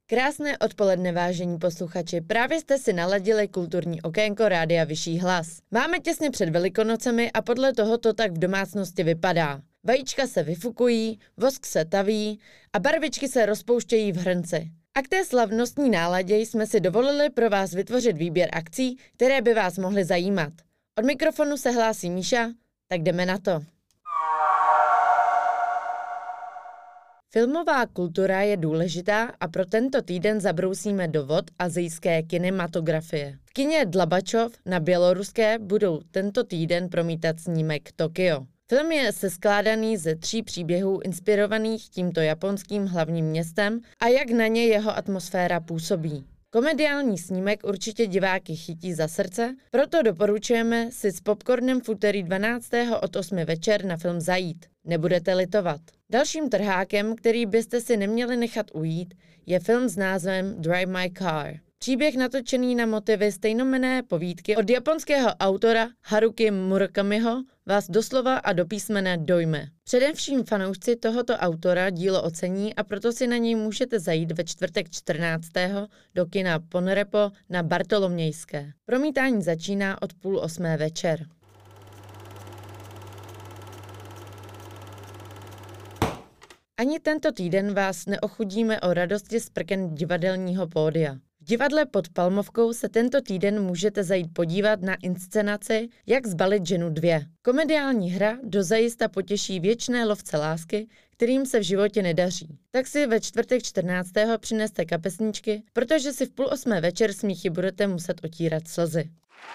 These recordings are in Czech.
Krásné odpoledne, vážení posluchači, právě jste si naladili kulturní okénko Rádia Vyšší hlas. Máme těsně před Velikonocemi a podle toho to tak v domácnosti vypadá. Vajíčka se vyfukují, vosk se taví a barvičky se rozpouštějí v hrnci. A k té slavnostní náladě jsme si dovolili pro vás vytvořit výběr akcí, které by vás mohly zajímat. Od mikrofonu se hlásí Míša, tak jdeme na to. Filmová kultura je důležitá a pro tento týden zabrousíme do vod asijské kinematografie. V kině Dlabačov na Běloruské budou tento týden promítat snímek Tokio. Film je seskládaný ze 3 příběhů inspirovaných tímto japonským hlavním městem a jak na ně jeho atmosféra působí. Komediální snímek určitě diváky chytí za srdce, proto doporučujeme si s popcornem v úterý 12. od 8 večer na film zajít. Nebudete litovat. Dalším trhákem, který byste si neměli nechat ujít, je film s názvem Drive My Car. Příběh natočený na motivy stejnojmenné povídky od japonského autora Haruki Murakamiho vás doslova a do písmene dojme. Především fanoušci tohoto autora dílo ocení a proto si na něj můžete zajít ve čtvrtek 14. do kina Ponrepo na Bartolomějské. Promítání začíná od 7:30 večer. Ani tento týden vás neochudíme o radosti z prken divadelního pódia. V divadle pod Palmovkou se tento týden můžete zajít podívat na inscenaci Jak zbalit ženu 2. Komediální hra dozajista potěší věčné lovce lásky, kterým se v životě nedaří. Tak si ve čtvrtek 14. přineste kapesničky, protože si v 7:30 večer smíchy budete muset otírat slzy.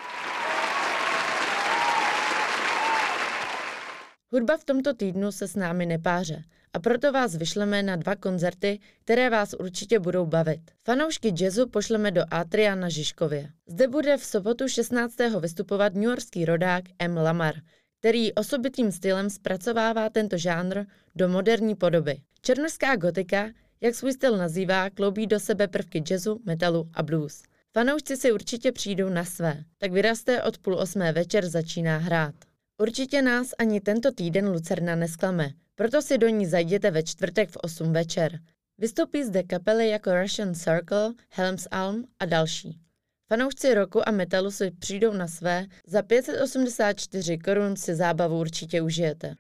Hudba v tomto týdnu se s námi nepáře a proto vás vyšleme na 2 koncerty, které vás určitě budou bavit. Fanoušky jazzu pošleme do Atria na Žižkově. Zde bude v sobotu 16. vystupovat newyorský rodák M. Lamar, který osobitým stylem zpracovává tento žánr do moderní podoby. Černošská gotika, jak svůj styl nazývá, kloubí do sebe prvky jazzu, metalu a blues. Fanoušci si určitě přijdou na své, tak vyrazte od 7:30 večer začíná hrát. Určitě nás ani tento týden Lucerna nesklame, proto si do ní zajděte ve čtvrtek v 8 večer. Vystoupí zde kapely jako Russian Circle, Helms Alm a další. Fanoušci rocku a metalu si přijdou na své, za 584 korun si zábavu určitě užijete.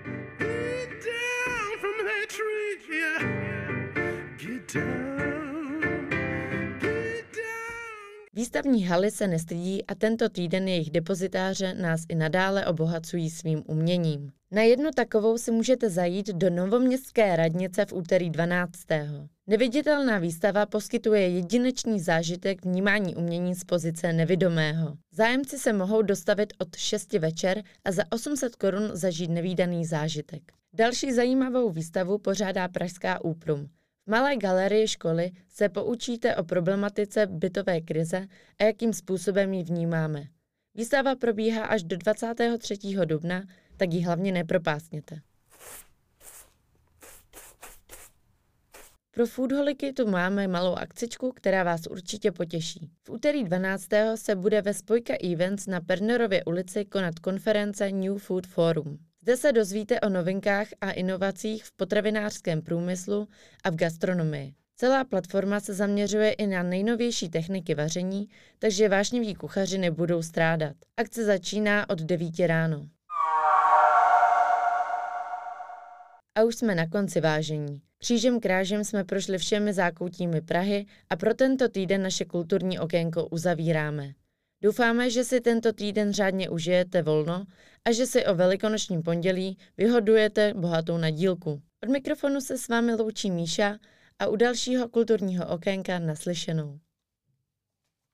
Výstavní haly se nestydí a tento týden jejich depozitáře nás i nadále obohacují svým uměním. Na jednu takovou si můžete zajít do Novoměstské radnice v úterý 12. Neviditelná výstava poskytuje jedinečný zážitek vnímání umění z pozice nevidomého. Zájemci se mohou dostavit od 6 večer a za 800 korun zažít nevídaný zážitek. Další zajímavou výstavu pořádá pražská Úprum. V malé galerii školy se poučíte o problematice bytové krize a jakým způsobem ji vnímáme. Výstava probíhá až do 23. dubna, tak ji hlavně nepropásněte. Pro foodholiky tu máme malou akcičku, která vás určitě potěší. V úterý 12. se bude ve Spojka Events na Pernerově ulici konat konference New Food Forum. Zde se dozvíte o novinkách a inovacích v potravinářském průmyslu a v gastronomii. Celá platforma se zaměřuje i na nejnovější techniky vaření, takže vášniví kuchaři nebudou strádat. Akce začíná od 9 ráno. A už jsme na konci, vážení. Křížem krážem jsme prošli všemi zákoutími Prahy a pro tento týden naše kulturní okénko uzavíráme. Doufáme, že si tento týden řádně užijete volno a že si o velikonočním pondělí vyhodujete bohatou nadílku. Od mikrofonu se s vámi loučí Míša a u dalšího kulturního okénka naslyšenou.